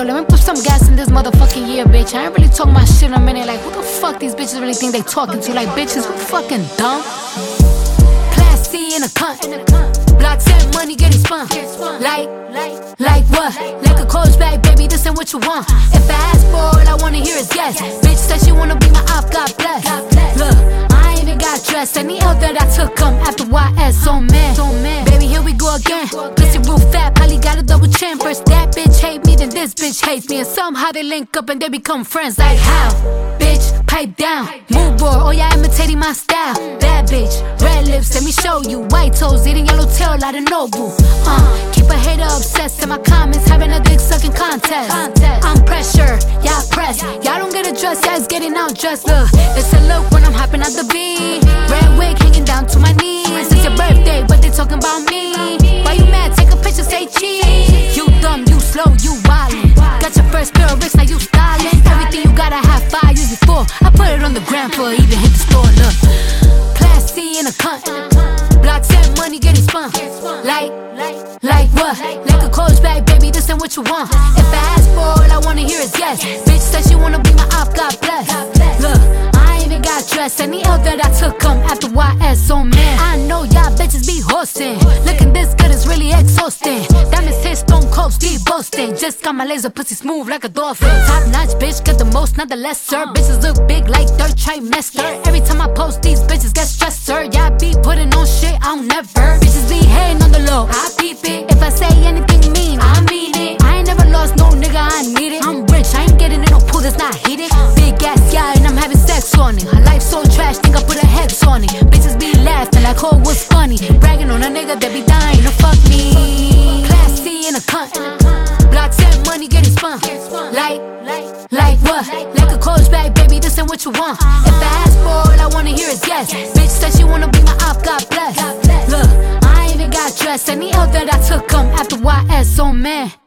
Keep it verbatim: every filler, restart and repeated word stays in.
Yo, let me put some gas in this motherfucking year, bitch. I ain't really talking my shit in a minute. Like, who the fuck these bitches really think they talking to? Like, bitches, who fucking dumb? Class C in a cunt. Blocks and money getting spun. Like, like what? Like a coach bag, baby, this ain't what you want. If I ask for all I wanna hear is yes. Bitch said she wanna be my op, God bless. Look, I ain't even got dressed. Any L that I took come after Y S, so man. Baby, here we go again. Pussy roof fat, probably got a double chin. First that bitch hate me, then this bitch hates me. And somehow they link up and they become friends. Like how? Bitch, pipe down. Move board, oh yeah, imitating my style. Bad bitch, red lips, let me show you. White toes, eating yellow tail like a noble. Uh, keep a hater obsessed in my comments, having a dick sucking contest. I'm pressure, y'all press. Y'all don't get a dress, y'all is getting out dressed. Look, it's a look when I'm hopping out the beat. Red wig hanging down to my knees. It's your birthday, but they talking about me. Why you mad? Take a picture, say cheese. You dumb, you slow, you wildin'. Got your first pair of wrists, now you stylin'. Everything you gotta have five years before. I put it on the gram for even hit the store. Look, Class C in a cunt. Blocks and money getting spun. Like, like what? Like a coach bag, baby, this ain't what you want. If I ask for all I wanna hear is yes. Bitch said she wanna be my op, God bless. Look, I ain't even got dressed. Any L that I took come after Y S, so man. I know y'all bitches be hosting. Looking this good is really exhausting. Diamonds hit stone cold, Steve boasting. Just got my laser pussy smooth like a dolphin. Top notch bitch, got the most, not the lesser. Bitches look big like third trimester. Every time I post, these bitches get stressed, sir. Y'all be putting on shit, I'll never. Bitches be hating on the low, I peep it. If I say anything mean, I mean it. I ain't never lost no nigga, I need it. I'm rich, I ain't getting in no pool that's not heated. Big ass guy and I'm having sex on it. Her life so trash, think I put a hex on it. Bitches be laughing like, oh, what's funny? Bragging on a nigga that be dying to fuck me. Class C in a cunt. Blocks and money getting spun. Like, like what? Like a coach bag, baby, this ain't what you want. If I ask for all I wanna hear is yes. Bitch said she wanna be my op, God bless. Look, I ain't even got dressed. Any L that I took come after Y S, so man.